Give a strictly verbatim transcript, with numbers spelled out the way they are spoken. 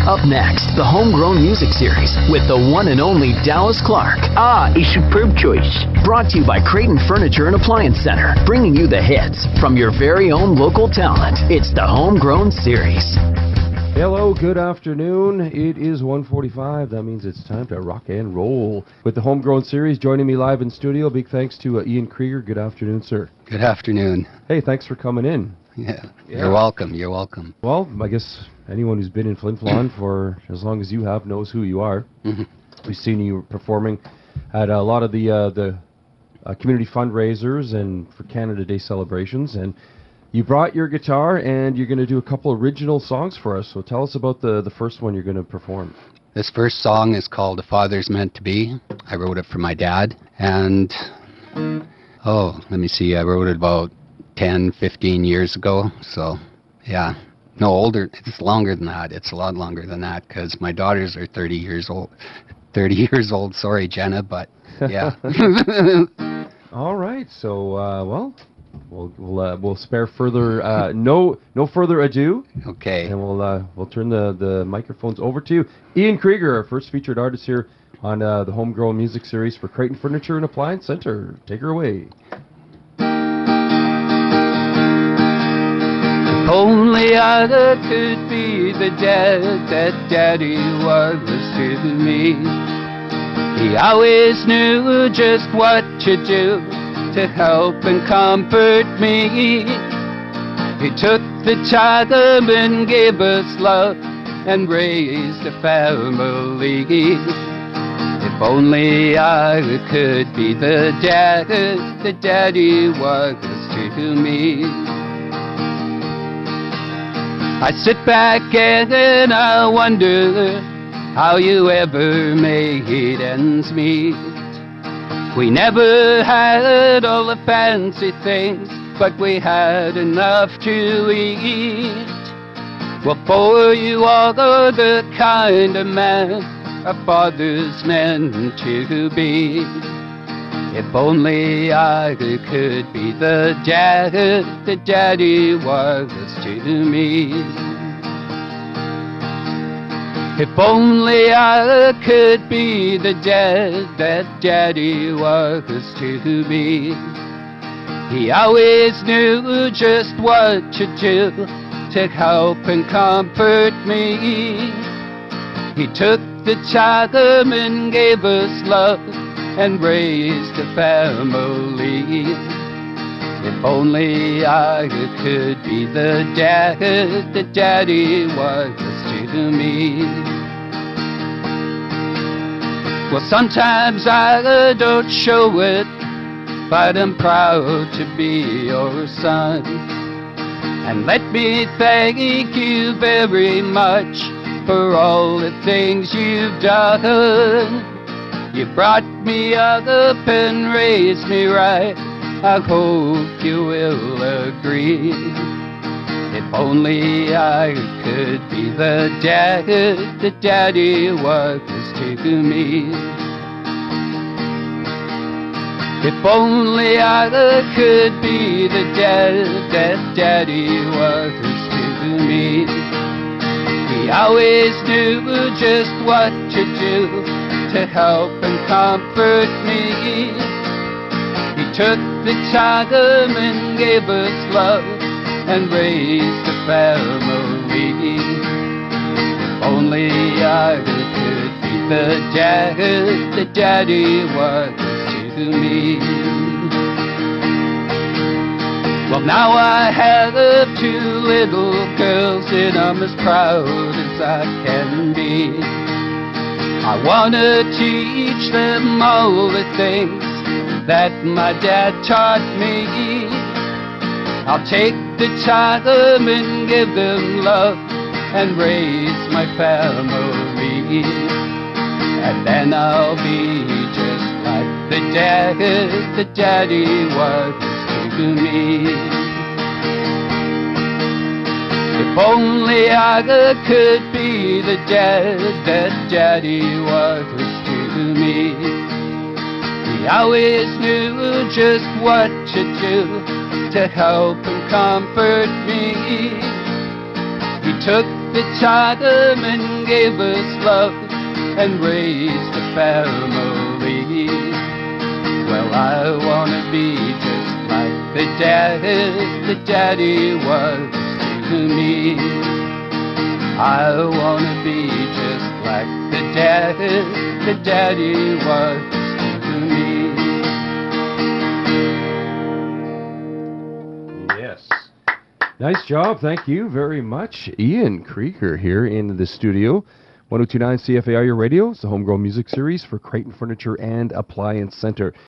Up next, the Homegrown Music Series with the one and only Dallas Clark. Ah, a superb choice. Brought to you by Creighton Furniture and Appliance Center, bringing you the hits from your very own local talent. It's the Homegrown Series. Hello, good afternoon. It is one forty-five. That means it's time to rock and roll with the Homegrown Series. Joining me live in studio, big thanks to uh, Ian Krieger. Good afternoon, sir. Good afternoon. Hey, thanks for coming in. Yeah, Yeah. you're welcome. You're welcome. Well, I guess anyone who's been in Flin Flon for as long as you have knows who you are. Mm-hmm. We've seen you performing at a lot of the uh, the uh, community fundraisers and for Canada Day celebrations, and you brought your guitar and you're going to do a couple original songs for us. So tell us about the the first one you're going to perform. This first song is called "A Father's Meant to Be." I wrote it for my dad, and oh, let me see. I wrote it about ten, fifteen years ago. So, yeah. No, older. It's longer than that. It's a lot longer than that because my daughters are thirty years old. thirty years old. Sorry, Jenna, but yeah. All right. So, uh, well, we'll we'll, uh, we'll spare further uh, no no further ado. Okay. And we'll uh, we'll turn the, the microphones over to you. Ian Krieger, our first featured artist here on uh, the Homegrown Music Series for Creighton Furniture and Appliance Center. Take her away. Only I could be the dad that Daddy was to me. He always knew just what to do to help and comfort me. He took the time and gave us love and raised a family. If only I could be the dad that Daddy was to me. I sit back and I wonder how you ever made ends meet. We never had all the fancy things, but we had enough to eat. Well, for you are the kind of man a father's meant to be. If only I could be the dad that Daddy was to me. If only I could be the dad that Daddy was to me. He always knew just what to do to help and comfort me. He took the time and gave us love and raised a family. If only I could be the dad that Daddy was to me. Well, sometimes I don't show it, but I'm proud to be your son. And let me thank you very much for all the things you've done. You brought me up and raised me right. I hope you will agree. If only I could be the dad that Daddy was to me. If only I could be the dad that Daddy was to me. He always knew just what to do to help and comfort me. He took the time and gave us love and raised a family. If only I could be the dad that Daddy was to me. Well, now I have two little girls and I'm as proud as I can be. I wanna teach them all the things that my dad taught me. I'll take the time and give them love and raise my family. And then I'll be just like the dad that Daddy was to me. If only I could be the dad that Daddy was to me. He always knew just what to do to help and comfort me. He took beside him and gave us love and raised a family. Well, I wanna be just like the daddy, the daddy was to me. I wanna be just like the daddy, the daddy was to me. Yes. Nice job. Thank you very much. Ian Krieger here in the studio. one oh two point nine C F A R, your radio. It's the Homegrown Music Series for Creighton Furniture and Appliance Center.